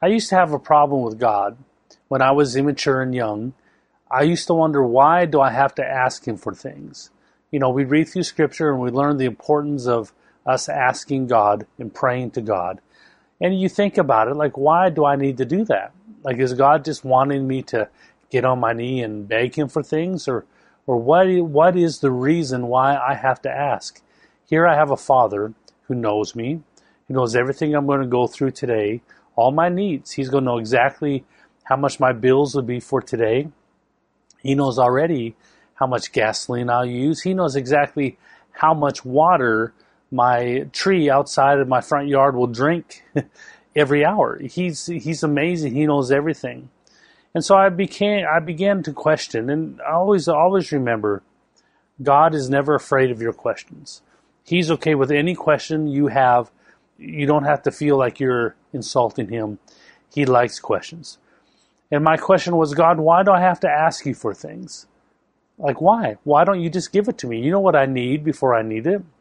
I used to have a problem with God when I was immature and young. I used to wonder, why do I have to ask him for things? We read through Scripture and we learn the importance of us asking God and praying to God. And you think about it, like, why do I need to do that? Like, is God just wanting me to get on my knee and beg him for things? Or what is the reason why I have to ask? Here I have a Father who knows me. He knows everything I'm going to go through today, all my needs. He's going to know exactly how much my bills will be for today. He knows already how much gasoline I'll use. He knows exactly how much water my tree outside of my front yard will drink every hour. He's amazing. He knows everything. And so I began to question, and I always remember, God is never afraid of your questions. He's okay with any question you have. You don't have to feel like you're insulting him. He likes questions. And my question was, God, why do I have to ask you for things? Like, why? Why don't you just give it to me? You know what I need before I need it?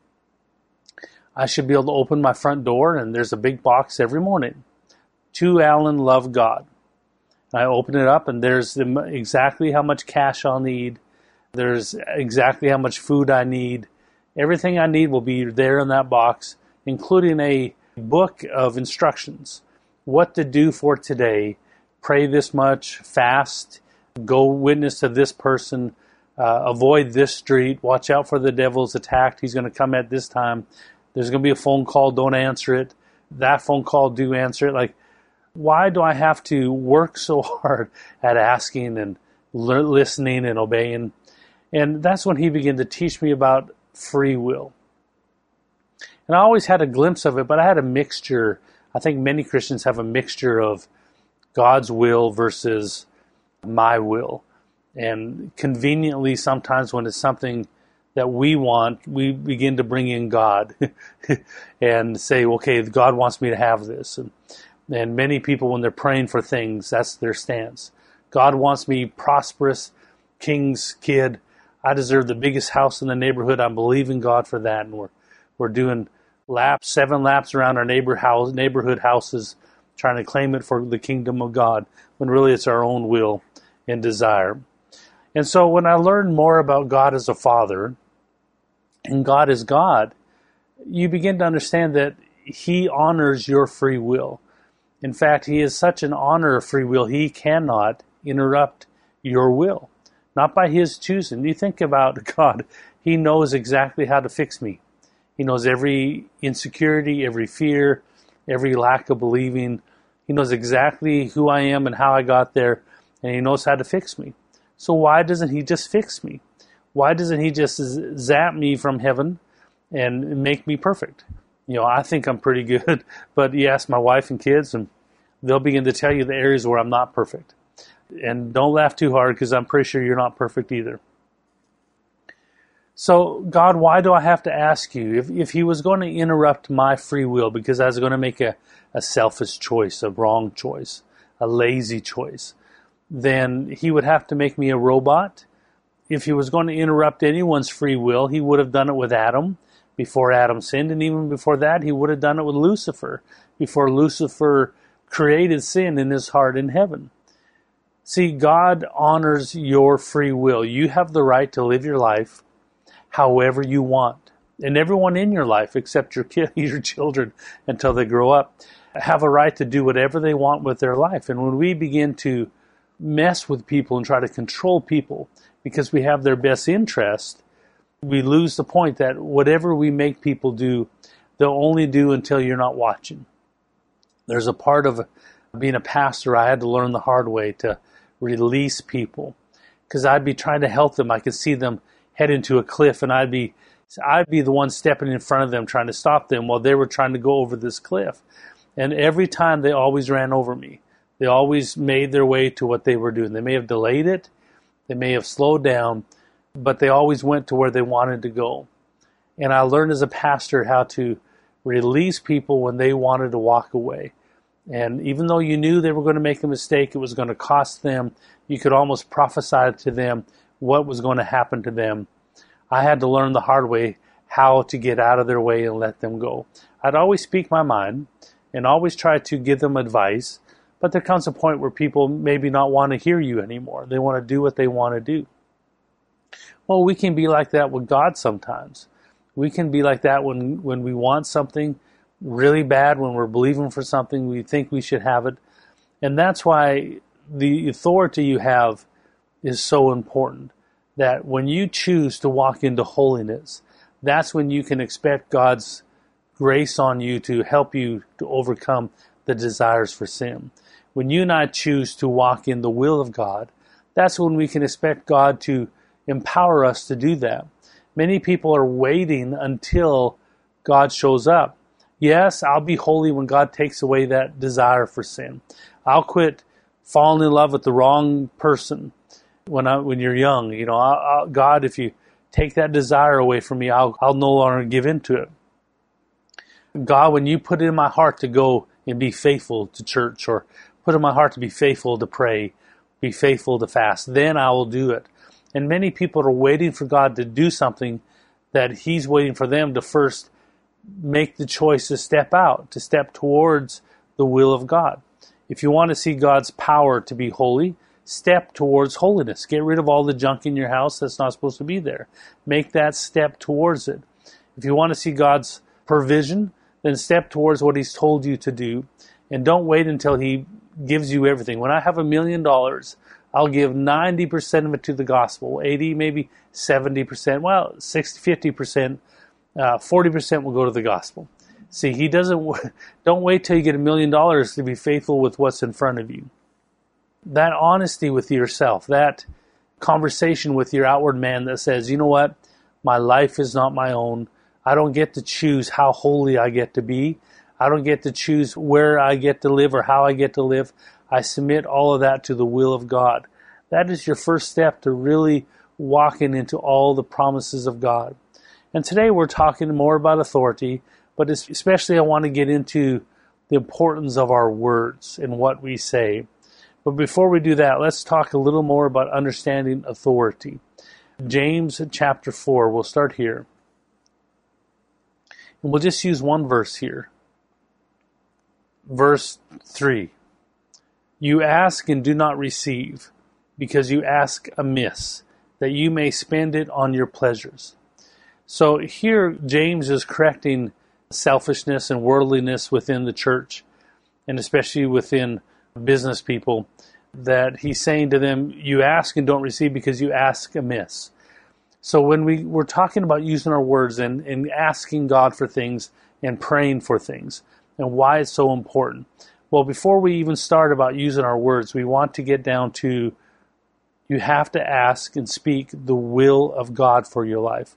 I should be able to open my front door, and there's a big box every morning. To Alan, love God. I open it up, and there's exactly how much cash I'll need. There's exactly how much food I need. Everything I need will be there in that box, including a book of instructions. What to do for today. Pray this much, fast, go witness to this person, avoid this street, watch out for the devil's attack. He's going to come at this time. There's going to be a phone call, don't answer it. That phone call, do answer it. Like, why do I have to work so hard at asking and listening and obeying? And that's when he began to teach me about free will. And I always had a glimpse of it, but I had a mixture. I think many Christians have a mixture of God's will versus my will. And conveniently, sometimes when it's something that we want, we begin to bring in God and say, okay, God wants me to have this. And many people, when they're praying for things, that's their stance. God wants me prosperous, king's kid. I deserve the biggest house in the neighborhood. I'm believing God for that. And we're doing 7 laps around our neighborhood houses, trying to claim it for the kingdom of God, when really it's our own will and desire. And so when I learned more about God as a Father, and God is God, you begin to understand that he honors your free will. In fact, he is such an honor of free will, he cannot interrupt your will. Not by his choosing. You think about God, he knows exactly how to fix me. He knows every insecurity, every fear, every lack of believing. He knows exactly who I am and how I got there, and he knows how to fix me. So why doesn't he just fix me? Why doesn't he just zap me from heaven and make me perfect? I think I'm pretty good, but you ask my wife and kids, and they'll begin to tell you the areas where I'm not perfect. And don't laugh too hard, because I'm pretty sure you're not perfect either. So, God, why do I have to ask you? If he was going to interrupt my free will because I was going to make a selfish choice, a wrong choice, a lazy choice, then he would have to make me a robot. If he was going to interrupt anyone's free will, he would have done it with Adam before Adam sinned, and even before that, he would have done it with Lucifer before Lucifer created sin in his heart in heaven. See, God honors your free will. You have the right to live your life however you want. And everyone in your life, except your children until they grow up, have a right to do whatever they want with their life. And when we begin to mess with people and try to control people because we have their best interest, we lose the point that whatever we make people do, they'll only do until you're not watching. There's a part of being a pastor I had to learn the hard way to release people, because I'd be trying to help them. I could see them head into a cliff, and I'd be the one stepping in front of them trying to stop them while they were trying to go over this cliff. And every time they always ran over me. They always made their way to what they were doing. They may have delayed it, they may have slowed down, but they always went to where they wanted to go. And I learned as a pastor how to release people when they wanted to walk away. And even though you knew they were going to make a mistake, it was going to cost them, you could almost prophesy to them what was going to happen to them. I had to learn the hard way how to get out of their way and let them go. I'd always speak my mind and always try to give them advice, But there comes a point where people maybe not want to hear you anymore. They want to do what they want to do. Well, we can be like that with God sometimes. We can be like that when we want something really bad, when we're believing for something, we think we should have it. And that's why the authority you have is so important. That when you choose to walk into holiness, that's when you can expect God's grace on you to help you to overcome the desires for sin. When you and I choose to walk in the will of God, that's when we can expect God to empower us to do that. Many people are waiting until God shows up. Yes, I'll be holy when God takes away that desire for sin. I'll quit falling in love with the wrong person when you're young. God, if you take that desire away from me, I'll no longer give in to it. God, when you put it in my heart to go and be faithful to church, or put in my heart to be faithful to pray, be faithful to fast, then I will do it. And many people are waiting for God to do something that He's waiting for them to first make the choice to step out, to step towards the will of God. If you want to see God's power to be holy, step towards holiness. Get rid of all the junk in your house that's not supposed to be there. Make that step towards it. If you want to see God's provision, then step towards what He's told you to do. And don't wait until He gives you everything. When I have $1 million, I'll give 90% of it to the gospel. 80, maybe 70%. Well, 60, 50%. 40% will go to the gospel. See, He doesn't. Don't wait till you get $1 million to be faithful with what's in front of you. That honesty with yourself, that conversation with your outward man that says, you know what, my life is not my own. I don't get to choose how holy I get to be. I don't get to choose where I get to live or how I get to live. I submit all of that to the will of God. That is your first step to really walking into all the promises of God. And today we're talking more about authority, but especially I want to get into the importance of our words and what we say. But before we do that, let's talk a little more about understanding authority. James chapter 4, we'll start here. And we'll just use one verse here. Verse 3. You ask and do not receive, because you ask amiss, that you may spend it on your pleasures. So here James is correcting selfishness and worldliness within the church, and especially within business people, that he's saying to them, you ask and don't receive because you ask amiss. So when we're talking about using our words and asking God for things and praying for things, and why it's so important. Well, before we even start about using our words, we want to get down to, you have to ask and speak the will of God for your life.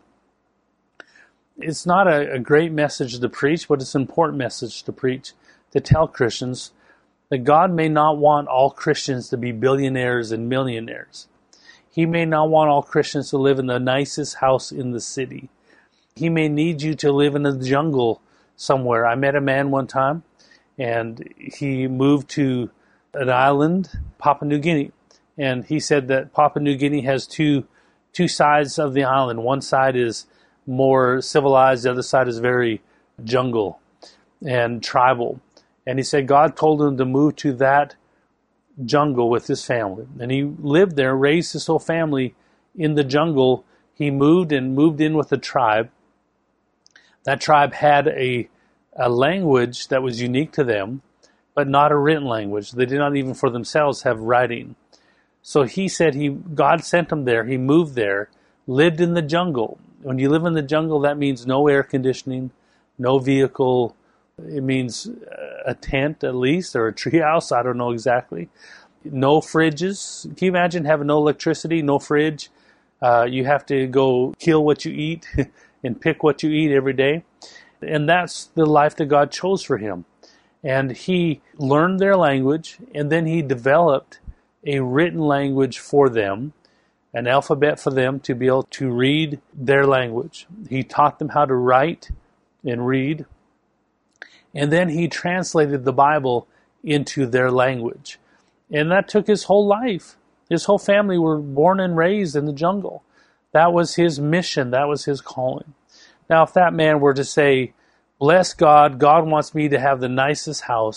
It's not a great message to preach, but it's an important message to preach, to tell Christians that God may not want all Christians to be billionaires and millionaires. He may not want all Christians to live in the nicest house in the city. He may need you to live in the jungle somewhere. I met a man one time, and he moved to an island, Papua New Guinea. And he said that Papua New Guinea has two sides of the island. One side is more civilized, the other side is very jungle and tribal. And he said God told him to move to that jungle with his family. And he lived there, raised his whole family in the jungle. He moved in with a tribe. That tribe had a language that was unique to them, but not a written language. They did not even for themselves have writing. So he said God sent him there. He moved there, lived in the jungle. When you live in the jungle, that means no air conditioning, no vehicle. It means a tent at least, or a treehouse. I don't know exactly. No fridges. Can you imagine having no electricity, no fridge? You have to go kill what you eat and pick what you eat every day. And that's the life that God chose for him. And he learned their language, and then he developed a written language for them, an alphabet for them to be able to read their language. He taught them how to write and read. And then he translated the Bible into their language. And that took his whole life. His whole family were born and raised in the jungle. That was his mission. That was his calling. Now, if that man were to say, bless God, God wants me to have the nicest house,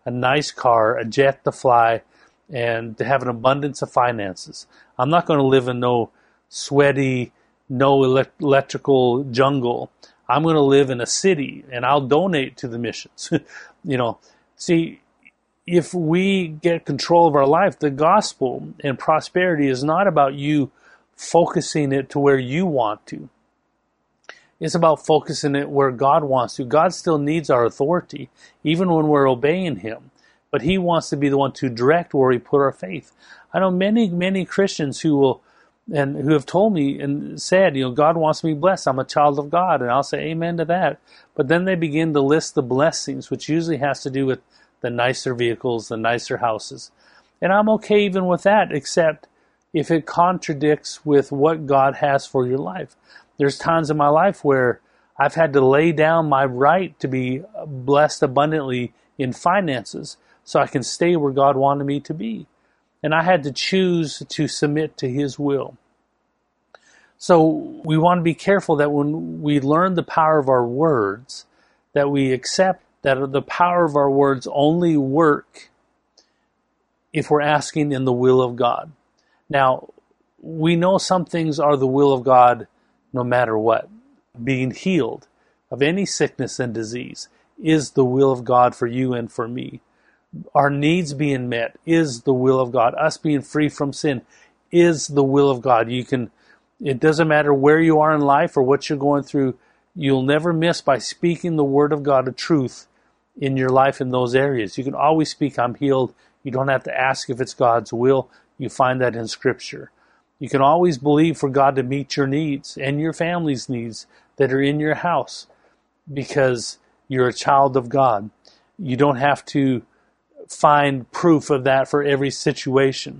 a nice car, a jet to fly, and to have an abundance of finances. I'm not going to live in no sweaty, no electrical jungle. I'm going to live in a city, and I'll donate to the missions. See, if we get control of our life, the gospel and prosperity is not about you focusing it to where you want to. It's about focusing it where God wants to. God still needs our authority, even when we're obeying Him. But He wants to be the one to direct where we put our faith. I know many Christians who have told me and said, God wants me blessed. I'm a child of God. And I'll say amen to that. But then they begin to list the blessings, which usually has to do with the nicer vehicles, the nicer houses. And I'm okay even with that, except if it contradicts with what God has for your life. There's times in my life where I've had to lay down my right to be blessed abundantly in finances so I can stay where God wanted me to be. And I had to choose to submit to His will. So we want to be careful that when we learn the power of our words, that we accept that the power of our words only work if we're asking in the will of God. Now, we know some things are the will of God no matter what. Being healed of any sickness and disease is the will of God for you and for me. Our needs being met is the will of God. Us being free from sin is the will of God. It doesn't matter where you are in life or what you're going through, you'll never miss by speaking the word of God of truth in your life in those areas. You can always speak, I'm healed. You don't have to ask if it's God's will. You find that in Scripture. You can always believe for God to meet your needs and your family's needs that are in your house because you're a child of God. You don't have to find proof of that for every situation.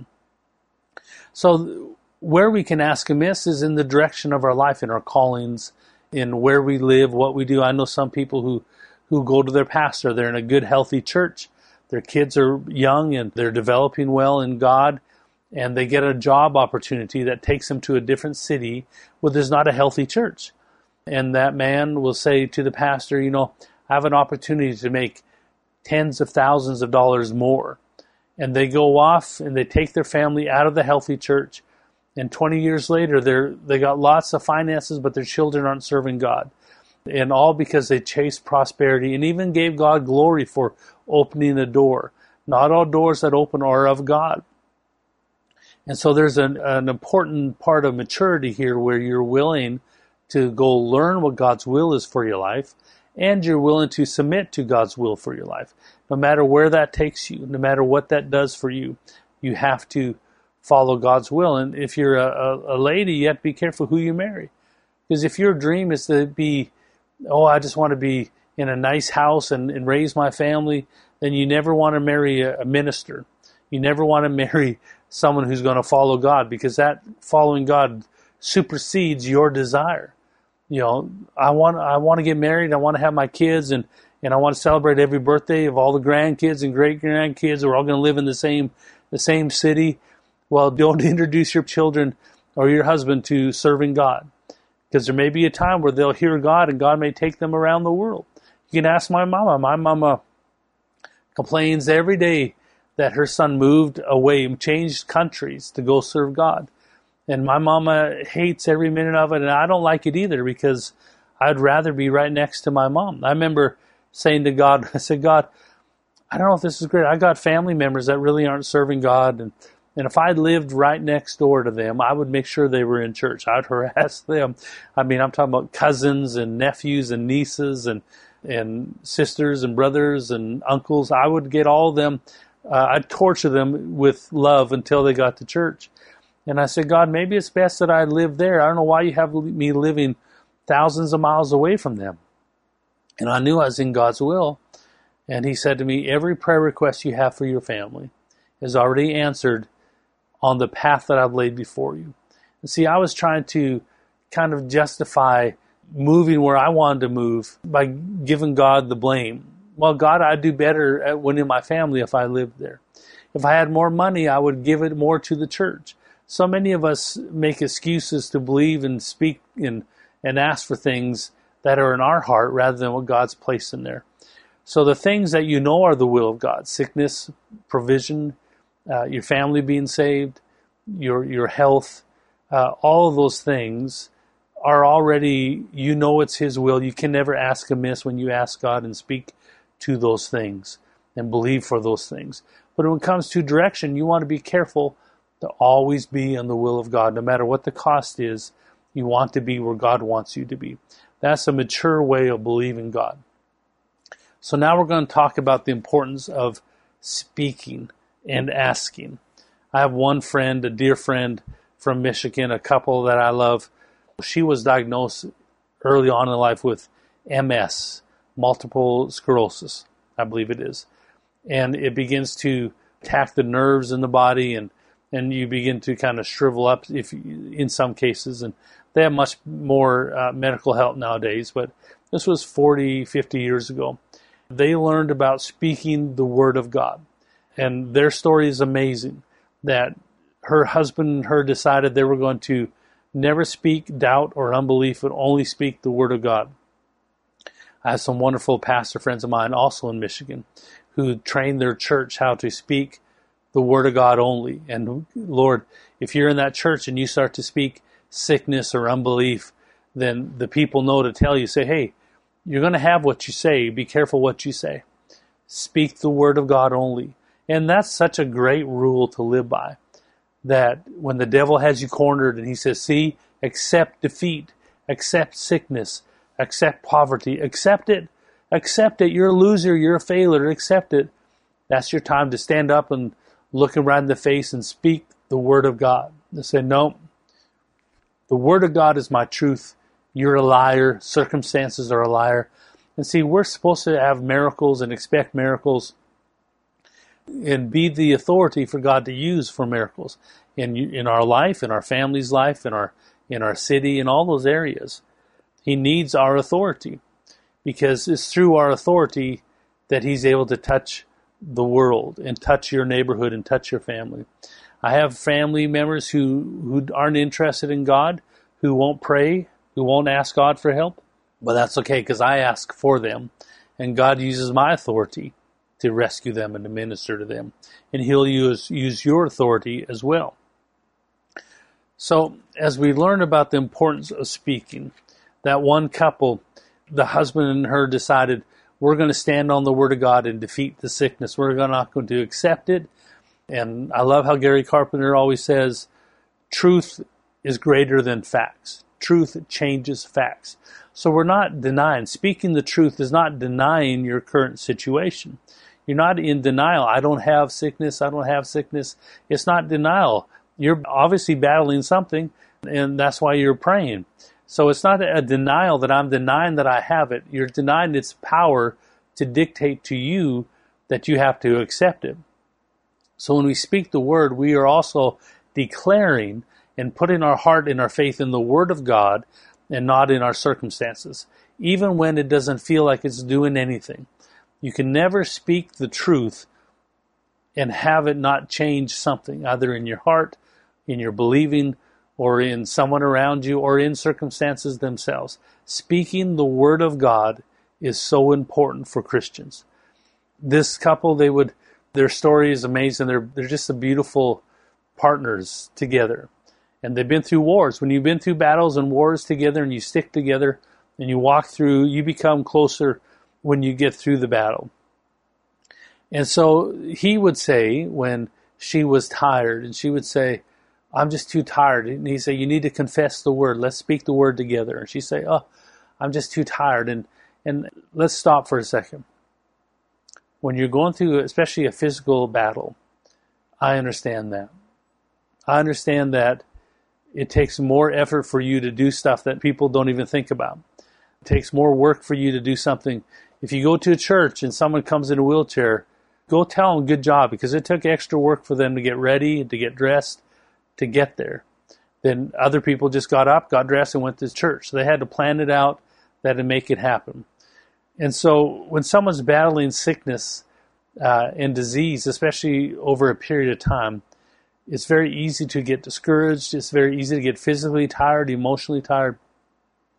So where we can ask amiss is in the direction of our life, in our callings, in where we live, what we do. I know some people who go to their pastor. They're in a good, healthy church. Their kids are young and they're developing well in God. And they get a job opportunity that takes them to a different city where there's not a healthy church. And that man will say to the pastor, I have an opportunity to make tens of thousands of dollars more. And they go off and they take their family out of the healthy church. And 20 years later, they got lots of finances, but their children aren't serving God. And all because they chased prosperity and even gave God glory for opening a door. Not all doors that open are of God. And so there's an important part of maturity here where you're willing to go learn what God's will is for your life, and you're willing to submit to God's will for your life. No matter where that takes you, no matter what that does for you, you have to follow God's will. And if you're a lady, you have to be careful who you marry. Because if your dream is to be, I just want to be in a nice house and raise my family, then you never want to marry a minister. You never want to marry someone who's going to follow God, because that following God supersedes your desire. I want to get married. I want to have my kids, and I want to celebrate every birthday of all the grandkids and great grandkids. We're all going to live in the same city. Well, don't introduce your children or your husband to serving God, because there may be a time where they'll hear God, and God may take them around the world. You can ask my mama. My mama complains every day that her son moved away, changed countries to go serve God. And my mama hates every minute of it, and I don't like it either, because I'd rather be right next to my mom. I remember saying to God, I said, God, I don't know if this is great. I got family members that really aren't serving God, and if I lived right next door to them, I would make sure they were in church. I'd harass them. I'm talking about cousins and nephews and nieces and sisters and brothers and uncles. I would get all of them. I'd torture them with love until they got to church. And I said, God, maybe it's best that I live there. I don't know why you have me living thousands of miles away from them. And I knew I was in God's will. And He said to me, every prayer request you have for your family is already answered on the path that I've laid before you. And see, I was trying to kind of justify moving where I wanted to move by giving God the blame. Well, God, I'd do better at winning my family if I lived there. If I had more money, I would give it more to the church. So many of us make excuses to believe and speak and ask for things that are in our heart rather than what God's placed in there. So the things that you know are the will of God, sickness, provision, your family being saved, your health, all of those things are already, you know it's His will. You can never ask amiss when you ask God and speak to those things and believe for those things. But when it comes to direction, you want to be careful to always be in the will of God. No matter what the cost is, you want to be where God wants you to be. That's a mature way of believing God. So now we're going to talk about the importance of speaking and asking. I have one friend, a dear friend from Michigan, a couple that I love. She was diagnosed early on in life with MS, multiple sclerosis, I believe it is. And it begins to attack the nerves in the body, and you begin to kind of shrivel up in some cases. And they have much more medical help nowadays, but this was 40, 50 years ago. They learned about speaking the Word of God. And their story is amazing, that her husband and her decided they were going to never speak doubt or unbelief, but only speak the Word of God. I have some wonderful pastor friends of mine also in Michigan who trained their church how to speak the Word of God only. And Lord, if you're in that church and you start to speak sickness or unbelief, then the people know to tell you, say, hey, you're going to have what you say. Be careful what you say. Speak the Word of God only. And that's such a great rule to live by, that when the devil has you cornered and he says, see, accept defeat, accept sickness, accept poverty, accept it, you're a loser, you're a failure, accept it. That's your time to stand up and look him right in the face and speak the Word of God. And say, no, the Word of God is my truth. You're a liar. Circumstances are a liar. And see, we're supposed to have miracles and expect miracles and be the authority for God to use for miracles in our life, in our family's life, in our city, in all those areas. He needs our authority, because it's through our authority that He's able to touch the world and touch your neighborhood and touch your family. I have family members who aren't interested in God, who won't pray, who won't ask God for help. But that's okay, because I ask for them, and God uses my authority to rescue them and to minister to them. And He'll use your authority as well. So as we learn about the importance of speaking, that one couple, the husband and her decided, we're going to stand on the Word of God and defeat the sickness. We're not going to accept it. And I love how Gary Carpenter always says, truth is greater than facts. Truth changes facts. So we're not denying. Speaking the truth is not denying your current situation. You're not in denial. I don't have sickness. I don't have sickness. It's not denial. You're obviously battling something, and that's why you're praying. So it's not a denial that I'm denying that I have it. You're denying its power to dictate to you that you have to accept it. So when we speak the Word, we are also declaring and putting our heart and our faith in the Word of God and not in our circumstances, even when it doesn't feel like it's doing anything. You can never speak the truth and have it not change something, either in your heart, in your believing, or in someone around you, or in circumstances themselves. Speaking the Word of God is so important for Christians. This couple, their story is amazing. They're just a beautiful partners together. And they've been through wars. When you've been through battles and wars together and you stick together and you walk through, you become closer when you get through the battle. And so he would say when she was tired, and she would say, I'm just too tired. And he'd say, you need to confess the Word. Let's speak the Word together. And she'd say, oh, I'm just too tired. And let's stop for a second. When you're going through, especially a physical battle, I understand that. I understand that it takes more effort for you to do stuff that people don't even think about. It takes more work for you to do something. If you go to a church and someone comes in a wheelchair, go tell them good job, because it took extra work for them to get ready, to get dressed, to get there. Then other people just got up, got dressed, and went to church. So they had to plan it out, they had to make it happen. And so when someone's battling sickness and disease, especially over a period of time, it's very easy to get discouraged. It's very easy to get physically tired, emotionally tired.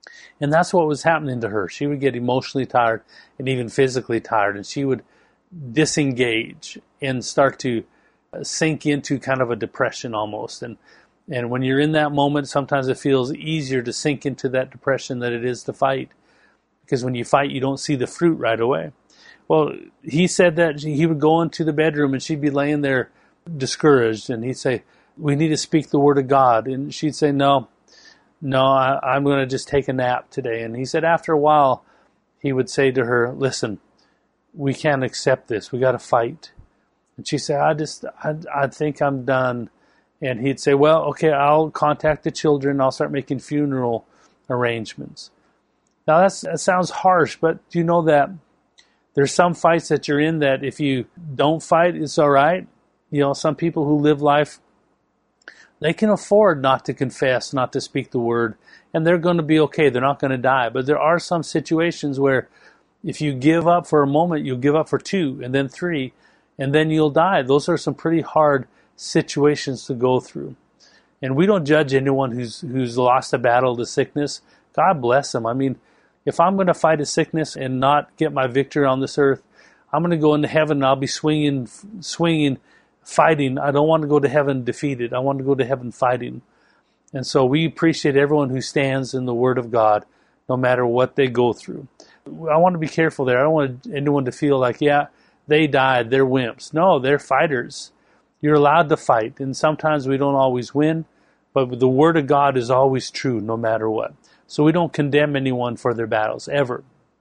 And that's what was happening to her. She would get emotionally tired and even physically tired, and she would disengage and start to sink into kind of a depression almost. And when you're in that moment, sometimes it feels easier to sink into that depression than it is to fight. Because when you fight, you don't see the fruit right away. Well, he said that he would go into the bedroom and she'd be laying there discouraged, and he'd say, "We need to speak the word of God." And she'd say, No, I'm going to just take a nap today. And he said after a while, he would say to her, "Listen, we can't accept this. We got to fight." And she said, I think I'm done. And he'd say, "Well, okay, I'll contact the children. I'll start making funeral arrangements." Now that sounds harsh, but do you know that there's some fights that you're in that if you don't fight, it's all right? You know, some people who live life, they can afford not to confess, not to speak the word, and they're going to be okay. They're not going to die. But there are some situations where if you give up for a moment, you'll give up for 2 and then 3, and then you'll die. Those are some pretty hard situations to go through. And we don't judge anyone who's lost a battle to sickness. God bless them. I mean, if I'm going to fight a sickness and not get my victory on this earth, I'm going to go into heaven and I'll be swinging, fighting. I don't want to go to heaven defeated. I want to go to heaven fighting. And so we appreciate everyone who stands in the Word of God, no matter what they go through. I want to be careful there. I don't want anyone to feel like, yeah, they died, they're wimps. No, they're fighters. You're allowed to fight, and sometimes we don't always win, but the Word of God is always true no matter what. So we don't condemn anyone for their battles, ever.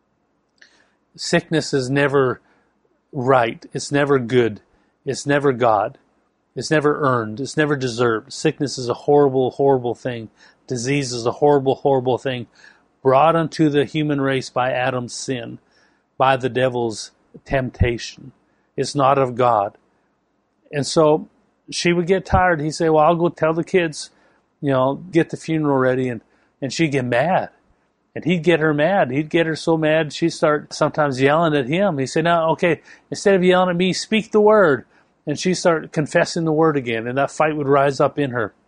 Sickness is never right. It's never good. It's never God. It's never earned. It's never deserved. Sickness is a horrible, horrible thing. Disease is a horrible, horrible thing brought unto the human race by Adam's sin, by the devil's temptation. It's not of God. And so she would get tired. He'd say, "Well, I'll go tell the kids, get the funeral ready." And she'd get mad. And he'd get her mad. He'd get her so mad, she'd start sometimes yelling at him. He'd say, "No, okay, instead of yelling at me, speak the word." And she'd start confessing the word again. And that fight would rise up in her.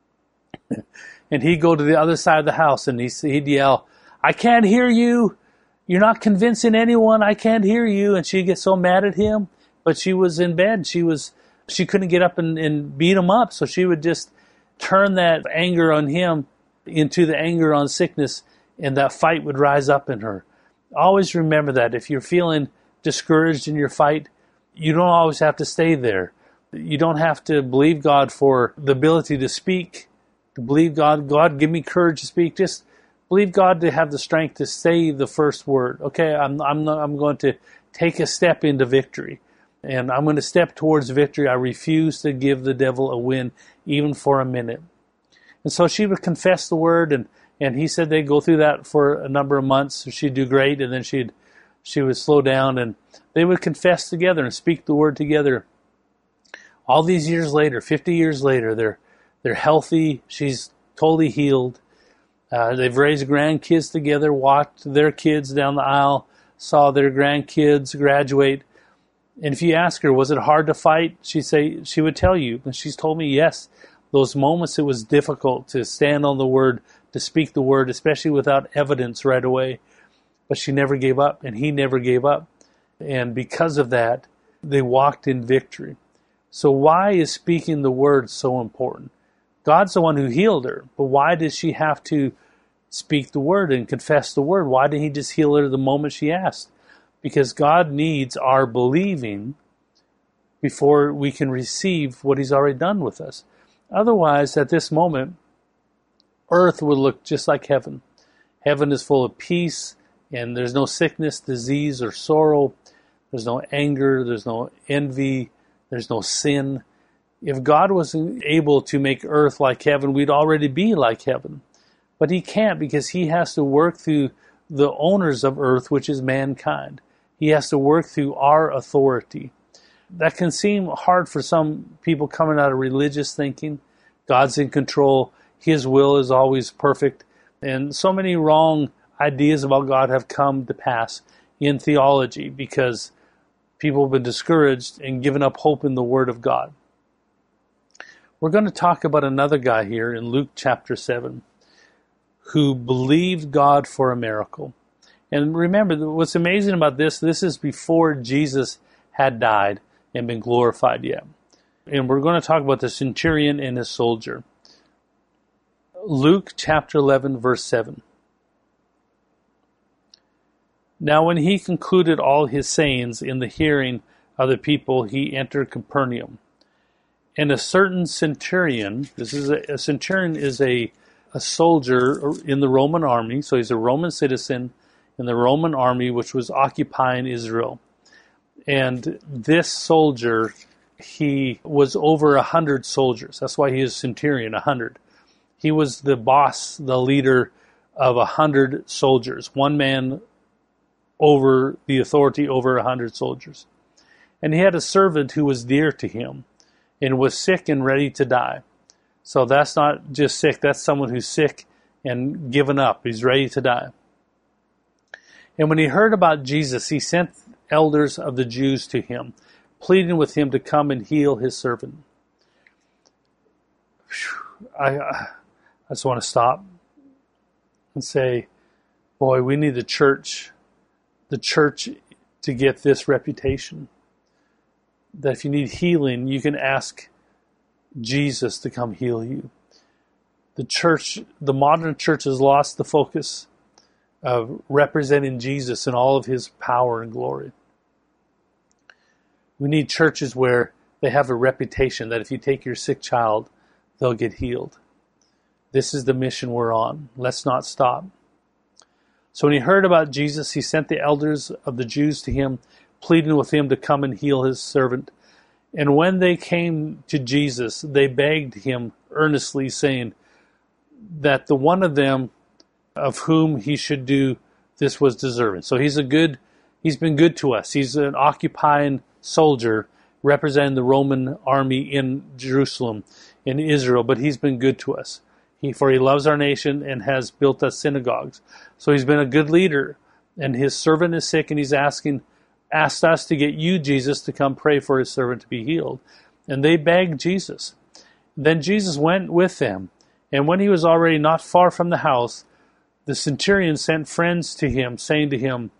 And he'd go to the other side of the house and he'd yell, "I can't hear you. You're not convincing anyone. I can't hear you." And she'd get so mad at him. But she was in bed. She couldn't get up and beat him up. So she would just turn that anger on him into the anger on sickness, and that fight would rise up in her. Always remember that. If you're feeling discouraged in your fight, you don't always have to stay there. You don't have to believe God for the ability to speak, to believe God, give me courage to speak. Just believe God to have the strength to say the first word. Okay, I'm going to take a step into victory, and I'm going to step towards victory. I refuse to give the devil a win, even for a minute. And so she would confess the word, and he said they'd go through that for a number of months. She'd do great, and then she would slow down, and they would confess together and speak the word together. All these years later, 50 years later, they're healthy. She's totally healed. They've raised grandkids together, walked their kids down the aisle, saw their grandkids graduate. And if you ask her, was it hard to fight? She would tell you, and she's told me yes. Those moments it was difficult to stand on the word, to speak the word, especially without evidence right away. But she never gave up, and he never gave up. And because of that, they walked in victory. So why is speaking the word so important? God's the one who healed her, but why did she have to speak the word and confess the word? Why didn't he just heal her the moment she asked? Because God needs our believing before we can receive what he's already done with us. Otherwise, at this moment, earth would look just like heaven. Heaven is full of peace, and there's no sickness, disease, or sorrow. There's no anger. There's no envy. There's no sin. If God wasn't able to make earth like heaven, we'd already be like heaven. But he can't, because he has to work through the owners of earth, which is mankind. He has to work through our authority. That can seem hard for some people coming out of religious thinking. God's in control. His will is always perfect. And so many wrong ideas about God have come to pass in theology because people have been discouraged and given up hope in the Word of God. We're going to talk about another guy here in Luke chapter 7 who believed God for a miracle. And remember, what's amazing about this is before Jesus had died and been glorified yet. And we're going to talk about the centurion and his soldier. Luke chapter 11, verse 7. Now when he concluded all his sayings in the hearing of the people, he entered Capernaum. And a certain centurion, a centurion is a soldier in the Roman army, so he's a Roman citizen in the Roman army which was occupying Israel. And this soldier, he was over 100 soldiers. That's why he is centurion, 100. He was the boss, the leader of 100 soldiers. One man over the authority over 100 soldiers. And he had a servant who was dear to him and was sick and ready to die. So that's not just sick, that's someone who's sick and given up. He's ready to die. And when he heard about Jesus, he sent elders of the Jews to him, pleading with him to come and heal his servant. I just want to stop and say, boy, we need the church to get this reputation. That if you need healing, you can ask Jesus to come heal you. The modern church has lost the focus of representing Jesus in all of his power and glory. We need churches where they have a reputation that if you take your sick child, they'll get healed. This is the mission we're on. Let's not stop. So when he heard about Jesus, he sent the elders of the Jews to him, pleading with him to come and heal his servant. And when they came to Jesus, they begged him earnestly, saying that the one of them of whom he should do this was deserving. So he's been good to us. He's an occupying soldier representing the Roman army in Jerusalem, in Israel, but he's been good to us. For he loves our nation and has built us synagogues. So he's been a good leader, and his servant is sick, and he's asked us to get you, Jesus, to come pray for his servant to be healed. And they begged Jesus. Then Jesus went with them, and when he was already not far from the house, the centurion sent friends to him, saying to him,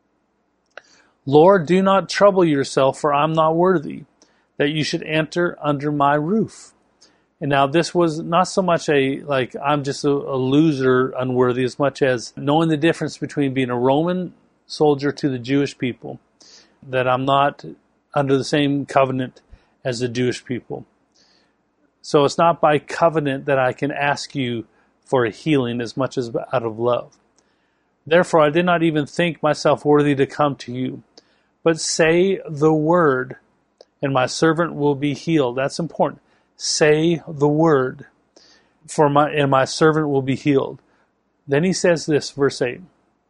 Lord, do not trouble yourself, for I'm not worthy that you should enter under my roof. And now this was not so much I'm just a loser, unworthy, as much as knowing the difference between being a Roman soldier to the Jewish people, that I'm not under the same covenant as the Jewish people. So it's not by covenant that I can ask you for a healing as much as out of love. Therefore, I did not even think myself worthy to come to you, but say the word, and my servant will be healed. That's important. Say the word, and my servant will be healed. Then he says this, verse 8.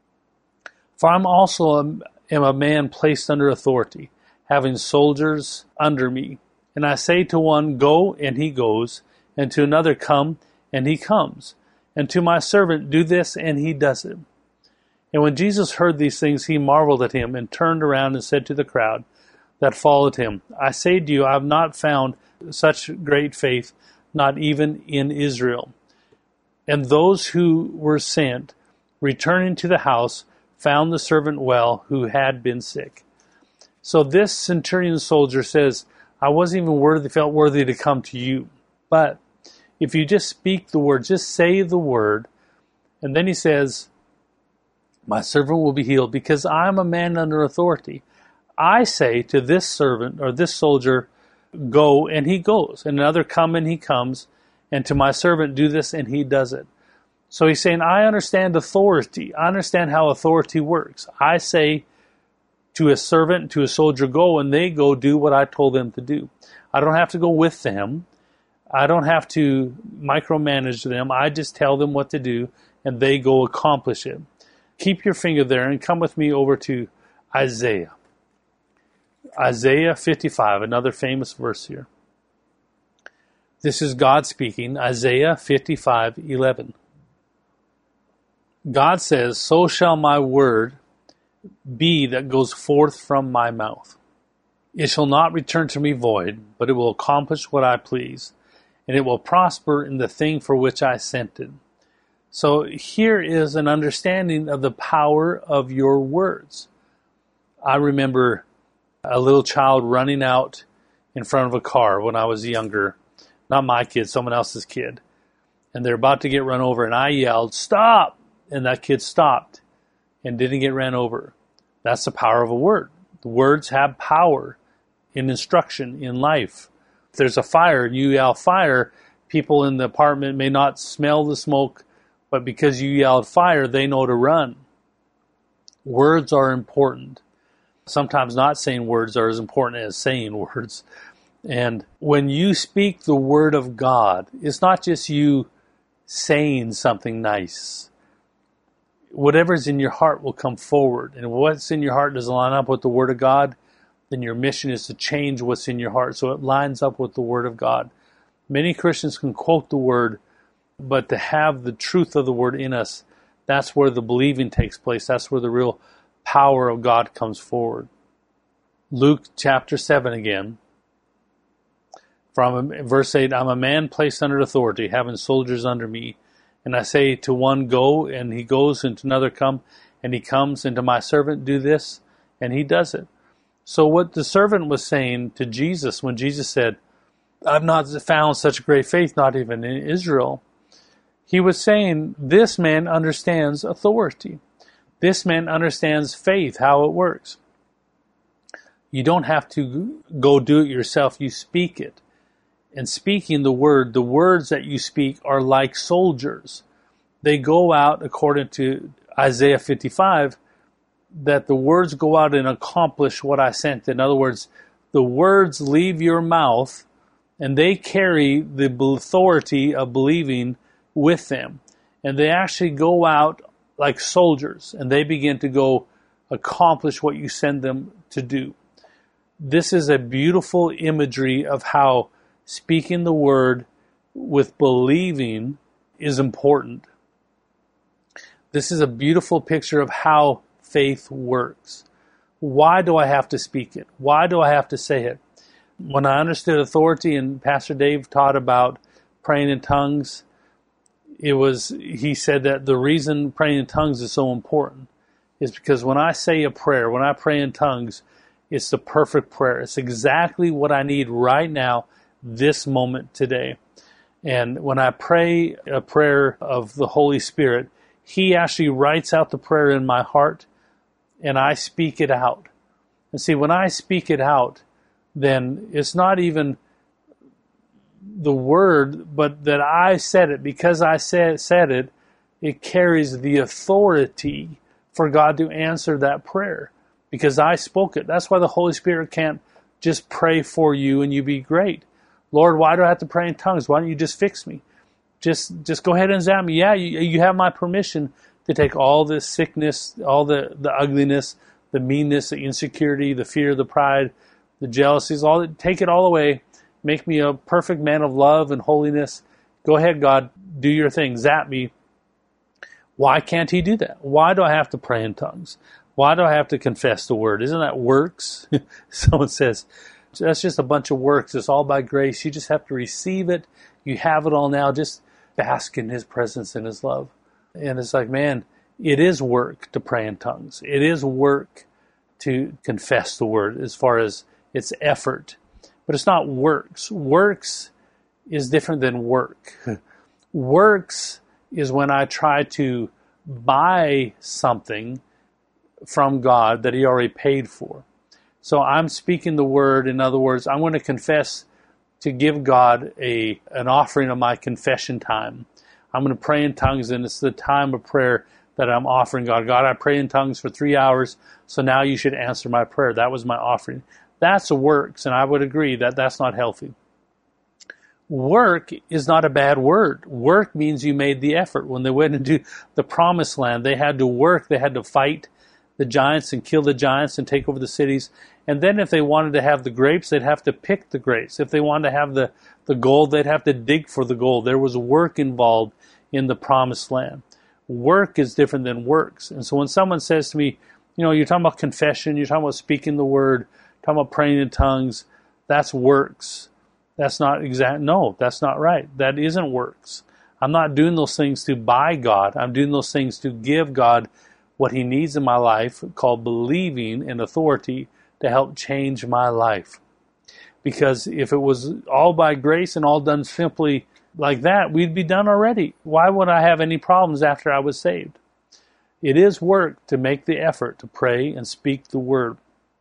For I'm also am a man placed under authority, having soldiers under me. And I say to one, go, and he goes, and to another, come, and he comes. And to my servant, do this, and he does it. And when Jesus heard these things, he marveled at him, and turned around and said to the crowd that followed him, I say to you, I have not found such great faith, not even in Israel. And those who were sent, returning to the house, found the servant well, who had been sick. So this centurion soldier says, I wasn't even felt worthy to come to you. But if you just speak the word, just say the word, and then he says, my servant will be healed, because I'm a man under authority. I say to this servant, or this soldier, go, and he goes. And another, come, and he comes. And to my servant, do this, and he does it. So he's saying, I understand authority. I understand how authority works. I say to a servant, to a soldier, go, and they go do what I told them to do. I don't have to go with them. I don't have to micromanage them. I just tell them what to do, and they go accomplish it. Keep your finger there and come with me over to Isaiah. Isaiah 55, another famous verse here. This is God speaking, Isaiah 55:11. God says, so shall my word be that goes forth from my mouth. It shall not return to me void, but it will accomplish what I please, and it will prosper in the thing for which I sent it. So here is an understanding of the power of your words. I remember a little child running out in front of a car when I was younger. Not my kid, someone else's kid. And they're about to get run over, and I yelled, "Stop!" And that kid stopped and didn't get ran over. That's the power of a word. The words have power in instruction, in life. If there's a fire and you yell fire, people in the apartment may not smell the smoke, but because you yelled fire, they know to run. Words are important. Sometimes not saying words are as important as saying words. And when you speak the word of God, it's not just you saying something nice. Whatever's in your heart will come forward. And what's in your heart doesn't line up with the word of God, then your mission is to change what's in your heart so it lines up with the word of God. Many Christians can quote the word, but to have the truth of the word in us, that's where the believing takes place. That's where the real power of God comes forward. Luke chapter 7 again. From verse 8, I'm a man placed under authority, having soldiers under me. And I say to one, go, and he goes, and to another, come, and he comes, and to my servant, do this, and he does it. So what the servant was saying to Jesus when Jesus said, I've not found such great faith, not even in Israel, he was saying, this man understands authority. This man understands faith, how it works. You don't have to go do it yourself. You speak it. And speaking the words that you speak are like soldiers. They go out, according to Isaiah 55, that the words go out and accomplish what I sent. In other words, the words leave your mouth and they carry the authority of believing with them. And they actually go out like soldiers and they begin to go accomplish what you send them to do. This is a beautiful imagery of how speaking the word with believing is important. This is a beautiful picture of how faith works. Why do I have to speak it? Why do I have to say it? When I understood authority and Pastor Dave taught about praying in tongues, he said that the reason praying in tongues is so important is because when I say a prayer, when I pray in tongues, it's the perfect prayer. It's exactly what I need right now, this moment today. And when I pray a prayer of the Holy Spirit, He actually writes out the prayer in my heart and I speak it out. And see, when I speak it out, then it's not even the word, but that I said it. Because I said it, it carries the authority for God to answer that prayer. Because I spoke it. That's why the Holy Spirit can't just pray for you and you be great. Lord, why do I have to pray in tongues? Why don't you just fix me? Just go ahead and zap me. Yeah, you have my permission to take all the sickness, all the ugliness, the meanness, the insecurity, the fear, the pride, the jealousies, take it all away. Make me a perfect man of love and holiness. Go ahead, God, do your thing. Zap me. Why can't He do that? Why do I have to pray in tongues? Why do I have to confess the word? Isn't that works? Someone says, that's just a bunch of works. It's all by grace. You just have to receive it. You have it all now. Just bask in His presence and His love. And it's like, man, it is work to pray in tongues. It is work to confess the word as far as its effort. But it's not works. Works is different than work. Works is when I try to buy something from God that He already paid for. So I'm speaking the word. In other words, I'm going to confess to give God an offering of my confession time. I'm going to pray in tongues, and it's the time of prayer that I'm offering God. God, I pray in tongues for 3 hours, so now you should answer my prayer. That was my offering. That's a works, and I would agree that that's not healthy. Work is not a bad word. Work means you made the effort. When they went into the promised land, they had to work. They had to fight the giants and kill the giants and take over the cities. And then if they wanted to have the grapes, they'd have to pick the grapes. If they wanted to have the gold, they'd have to dig for the gold. There was work involved in the promised land. Work is different than works. And so when someone says to me, you're talking about confession, you're talking about speaking the word, talking about praying in tongues, that's works. That's not exact. No, that's not right. That isn't works. I'm not doing those things to buy God. I'm doing those things to give God what he needs in my life, called believing in authority to help change my life. Because if it was all by grace and all done simply like that, we'd be done already. Why would I have any problems after I was saved? It is work to make the effort to pray and speak the word.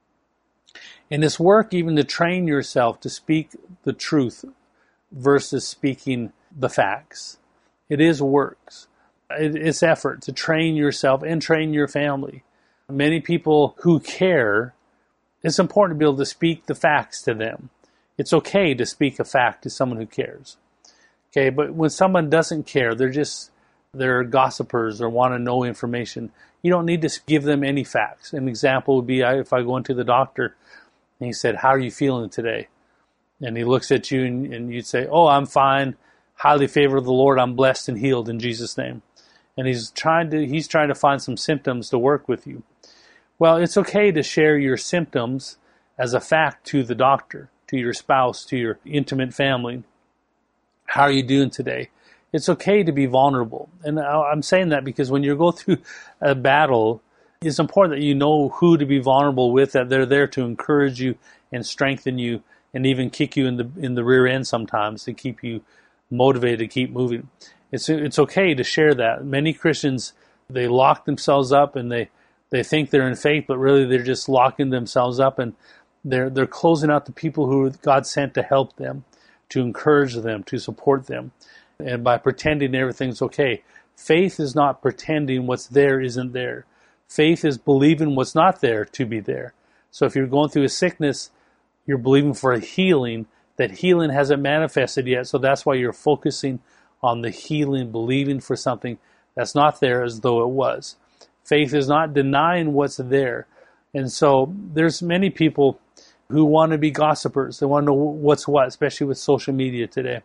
And it's work even to train yourself to speak the truth versus speaking the facts. It is works. It's effort to train yourself and train your family. Many people who care, it's important to be able to speak the facts to them. It's okay to speak a fact to someone who cares. Okay, but when someone doesn't care, they're gossipers or want to know information, you don't need to give them any facts. An example would be if I go into the doctor and he said, "How are you feeling today?" And he looks at you and you'd say, "Oh, I'm fine. Highly favored of the Lord. I'm blessed and healed in Jesus' name." And he's trying to find some symptoms to work with you. Well, it's okay to share your symptoms as a fact to the doctor, to your spouse, to your intimate family. How are you doing today? It's okay to be vulnerable. And I'm saying that because when you go through a battle, it's important that you know who to be vulnerable with, that they're there to encourage you and strengthen you and even kick you in the rear end sometimes to keep you motivated to keep moving. It's okay to share that. Many Christians, they lock themselves up and they think they're in faith, but really they're just locking themselves up and they're closing out the people who God sent to help them, to encourage them, to support them. And by pretending everything's okay. Faith is not pretending what's there isn't there. Faith is believing what's not there to be there. So if you're going through a sickness, you're believing for a healing. That healing hasn't manifested yet, so that's why you're focusing on the healing, believing for something that's not there as though it was. Faith is not denying what's there. And so there's many people who want to be gossipers. They want to know what's what, especially with social media today.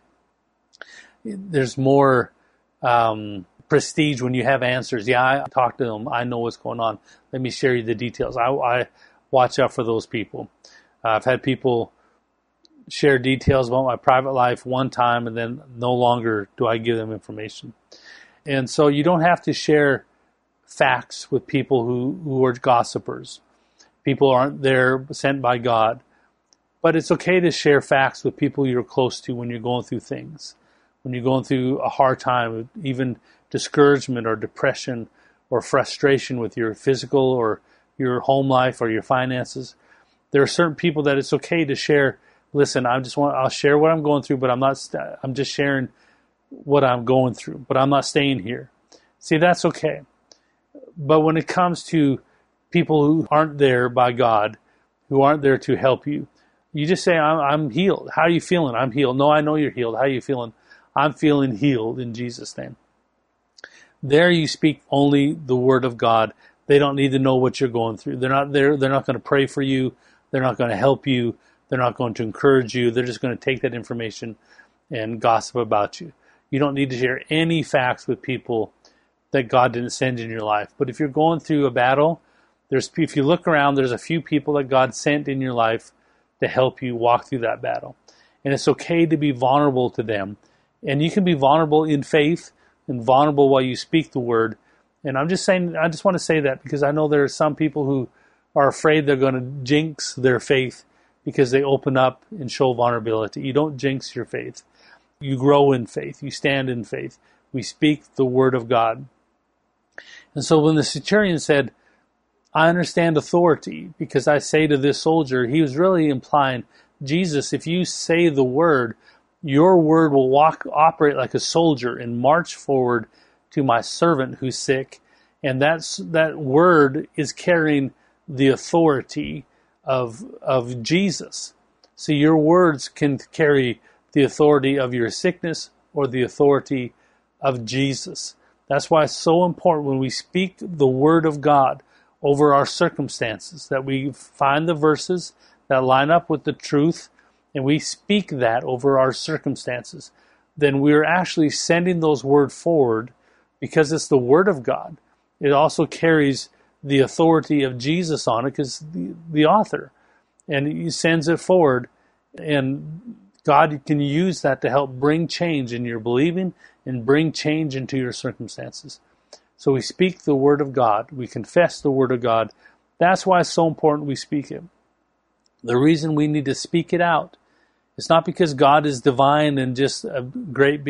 There's more prestige when you have answers. Yeah, I talked to them. I know what's going on. Let me share you the details. I watch out for those people. I've had people share details about my private life one time, and then no longer do I give them information. And so you don't have to share facts with people who are gossipers. People aren't there sent by God. But it's okay to share facts with people you're close to when you're going through things. When you're going through a hard time, even discouragement or depression or frustration with your physical or your home life or your finances. There are certain people that it's okay to share. Listen, I'll share what I'm going through, but I'm just sharing what I'm going through, but I'm not staying here. See, that's okay. But when it comes to people who aren't there by God, who aren't there to help you, you just say, I'm healed. How are you feeling? I'm healed. No, I know you're healed. How are you feeling? I'm feeling healed in Jesus' name. There you speak only the word of God. They don't need to know what you're going through. They're not there. They're not going to pray for you. They're not going to help you. They're not going to encourage you. They're just going to take that information and gossip about you. You don't need to share any facts with people that God didn't send in your life. But if you're going through a battle, if you look around, there's a few people that God sent in your life to help you walk through that battle. And it's okay to be vulnerable to them. And you can be vulnerable in faith and vulnerable while you speak the word. And I just want to say that because I know there are some people who are afraid they're going to jinx their faith because they open up and show vulnerability. You don't jinx your faith. You grow in faith. You stand in faith. We speak the word of God. And so when the centurion said, I understand authority because I say to this soldier, he was really implying, Jesus, if you say the word, your word will operate like a soldier and march forward to my servant who's sick. And that word is carrying the authority of Jesus. So your words can carry the authority of your sickness or the authority of Jesus. That's why it's so important when we speak the word of God over our circumstances, that we find the verses that line up with the truth and we speak that over our circumstances. Then we're actually sending those words forward because it's the word of God. It also carries the authority of Jesus on it because the author. And he sends it forward and God can use that to help bring change in your believing and bring change into your circumstances. So we speak the Word of God. We confess the Word of God. That's why it's so important we speak it. The reason we need to speak it out, it's not because God is divine and just a great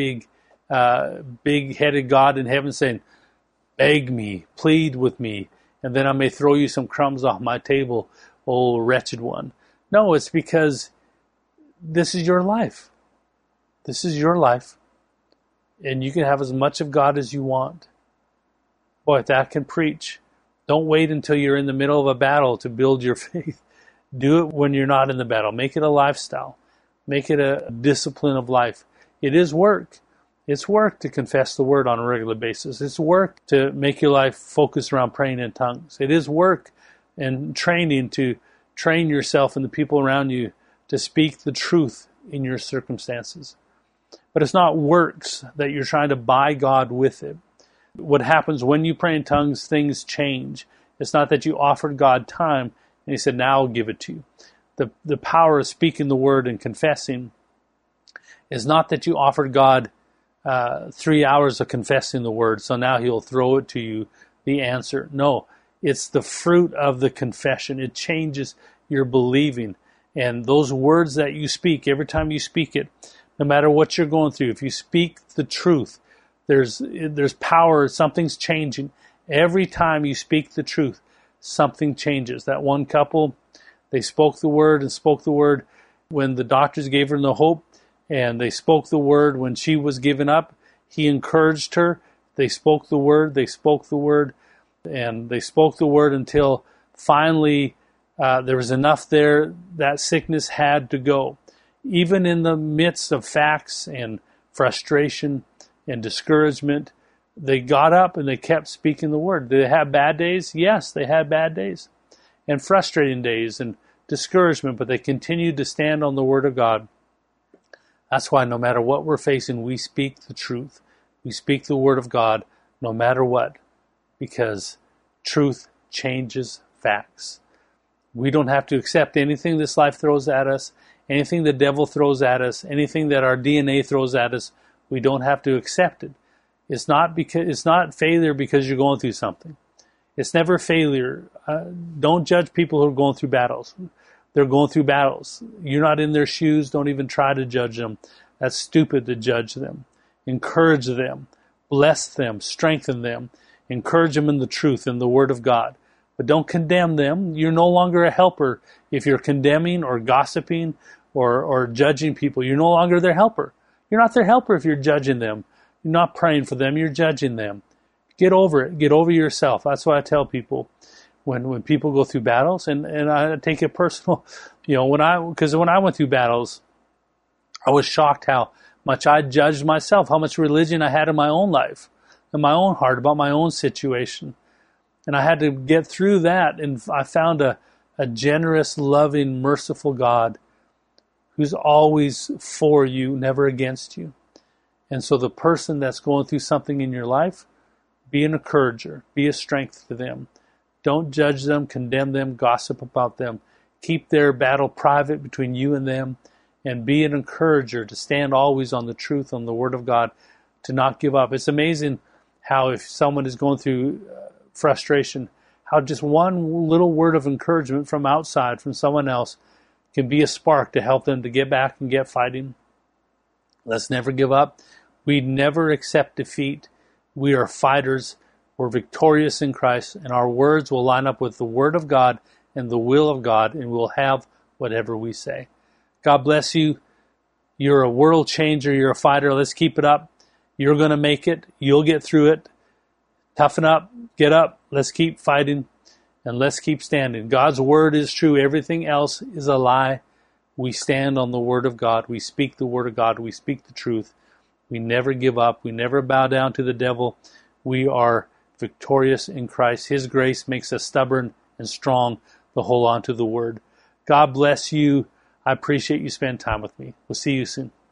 big-headed God in heaven saying, beg me, plead with me, and then I may throw you some crumbs off my table, oh wretched one. No, it's because this is your life. This is your life. And you can have as much of God as you want. Boy, if that can preach. Don't wait until you're in the middle of a battle to build your faith. Do it when you're not in the battle. Make it a lifestyle. Make it a discipline of life. It is work. It's work to confess the Word on a regular basis. It's work to make your life focus around praying in tongues. It is work and training to train yourself and the people around you to speak the truth in your circumstances. But it's not works that you're trying to buy God with it. What happens when you pray in tongues, things change. It's not that you offered God time and He said, now I'll give it to you. The power of speaking the Word and confessing is not that you offered God 3 hours of confessing the Word, so now He'll throw it to you, the answer. No, it's the fruit of the confession. It changes your believing. And those words that you speak, every time you speak it, no matter what you're going through, if you speak the truth, there's power, something's changing. Every time you speak the truth, something changes. That one couple, they spoke the Word and spoke the Word when the doctors gave her no hope, and they spoke the Word when she was giving up. He encouraged her. They spoke the Word, and they spoke the Word until finally there was enough there that sickness had to go. Even in the midst of facts and frustration and discouragement, they got up and they kept speaking the Word. Did they have bad days? Yes, they had bad days and frustrating days and discouragement, but they continued to stand on the Word of God. That's why no matter what we're facing, we speak the truth. We speak the Word of God no matter what, because truth changes facts. We don't have to accept anything this life throws at us, anything the devil throws at us, anything that our DNA throws at us. We don't have to accept it. It's not failure because you're going through something. It's never failure. Don't judge people who are going through battles. They're going through battles. You're not in their shoes. Don't even try to judge them. That's stupid to judge them. Encourage them. Bless them. Strengthen them. Encourage them in the truth, in the Word of God. But don't condemn them. You're no longer a helper if you're condemning or gossiping or judging people. You're no longer their helper. You're not their helper if you're judging them. You're not praying for them. You're judging them. Get over it. Get over yourself. That's what I tell people when people go through battles, and I take it personal. Because when I went through battles, I was shocked how much I judged myself, how much religion I had in my own life, in my own heart, about my own situation. And I had to get through that, and I found a generous, loving, merciful God who's always for you, never against you. And so the person that's going through something in your life, be an encourager, be a strength to them. Don't judge them, condemn them, gossip about them. Keep their battle private between you and them, and be an encourager to stand always on the truth, on the Word of God, to not give up. It's amazing how if someone is going through frustration, how just one little word of encouragement from outside, from someone else, can be a spark to help them to get back and get fighting. Let's never give up. We never accept defeat. We are fighters. We're victorious in Christ, and our words will line up with the Word of God and the will of God, and we'll have whatever we say. God bless you. You're a world changer. You're a fighter. Let's keep it up. You're going to make it. You'll get through it. Toughen up. Get up. Let's keep fighting, and let's keep standing. God's Word is true. Everything else is a lie. We stand on the Word of God. We speak the Word of God. We speak the truth. We never give up. We never bow down to the devil. We are victorious in Christ. His grace makes us stubborn and strong to hold on to the Word. God bless you. I appreciate you spending time with me. We'll see you soon.